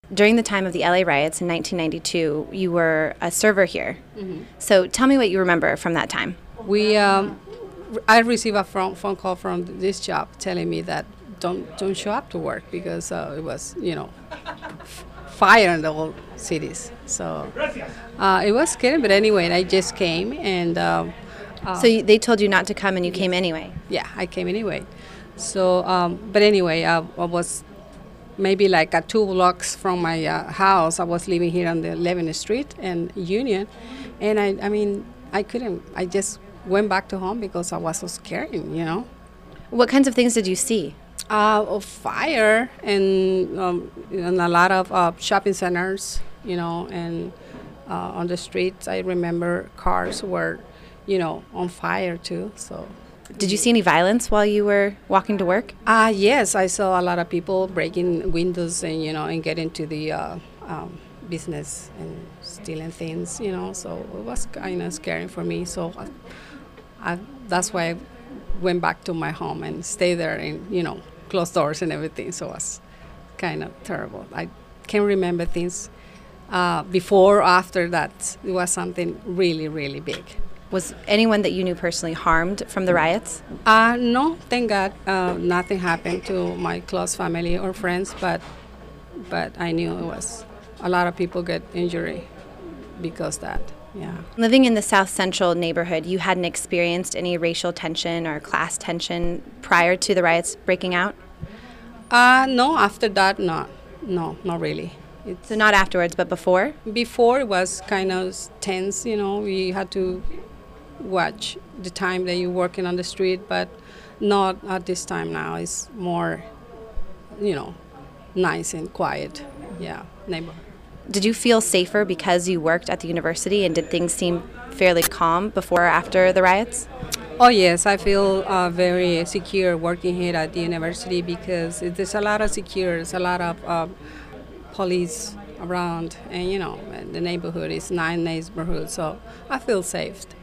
During the time of the LA riots in 1992, you were a server here. Mm-hmm. So tell me what you remember from that time. I received a phone call from this job telling me that don't show up to work because it was fire in the whole cities. So it was scary, but anyway, I just came and They told you not to come and you came anyway. yeah, I came anyway. So but anyway, I was maybe like 2 blocks from my house. I was living here on the 11th Street and Union, and I mean I couldn't. I just went back to home because I was so scared. What kinds of things did you see? Of fire and a lot of shopping centers, and on the streets. I remember cars were, on fire too. So. Did you see any violence while you were walking to work? Yes, I saw a lot of people breaking windows and getting to the business and stealing things. So it was kind of scary for me. So that's why I went back to my home and stayed there and close doors and everything. So it was kind of terrible. I can't remember things before or after that. It was something really, really big. Was anyone that you knew personally harmed from the riots? No, thank God, nothing happened to my close family or friends, but I knew it was a lot of people get injury because that. Yeah. Living in the South Central neighborhood, you hadn't experienced any racial tension or class tension prior to the riots breaking out? No, after that, not really. So not afterwards, but before? Before it was kind of tense, we had to watch the time that you're working on the street, but not at this time now. It's more, nice and quiet, neighborhood. Did you feel safer because you worked at the university, and did things seem fairly calm before or after the riots? Oh yes, I feel very secure working here at the university because there's a lot of security, there's a lot of police around, and the neighborhood is nice neighborhood, so I feel safe.